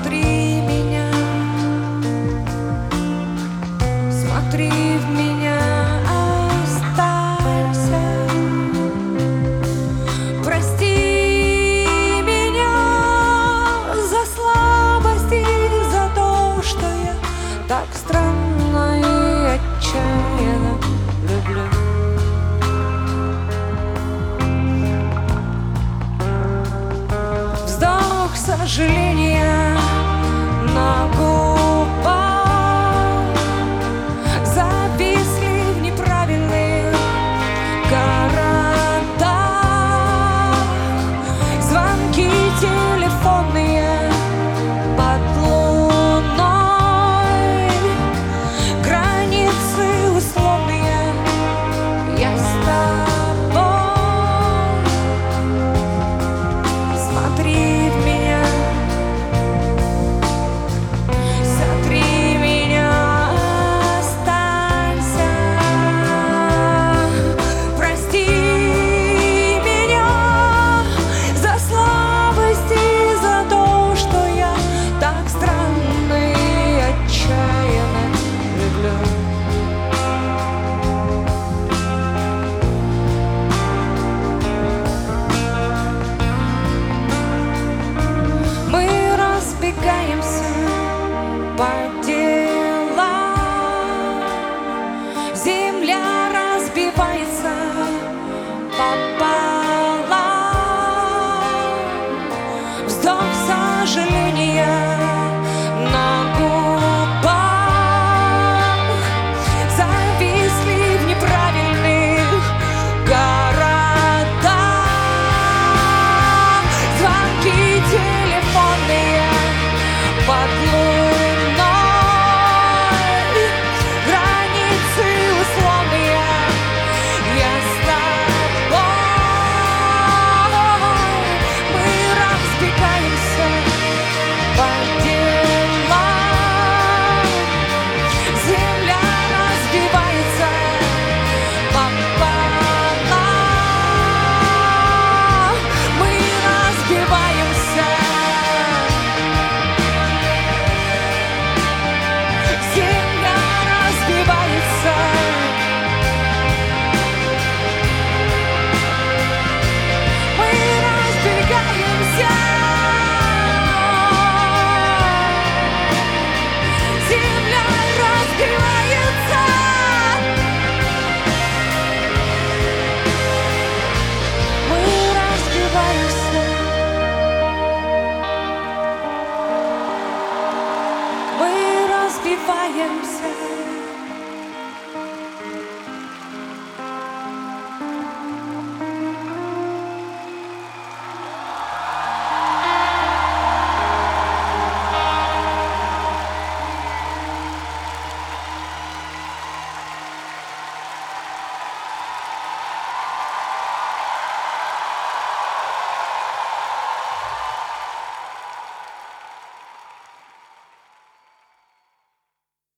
Смотри меня, смотри в меня, останься. Прости меня за слабость и за то, что я так странно и отчаянно люблю. Вздох сожаления на губах зависли в неправильных городах. Звонки телефонные под луной, границы условные. Я с тобой. Смотри в меня, сотри меня, останься. Прости меня за слабость и за то, что я так странно и отчаянно люблю. Мы разбегаемся по делам, земля разбивается пополам. Вздох сожаления на губах зависли в неправильных городах. Звонки телефонные под луной, границы условные. Я с тобой. Мы разбегаемся по делам, земля разбивается пополам. Мы разбиваемся, земля разбивается. Мы разбегаемся, земля разбивается. Мы разбиваемся, мы разбиваемся.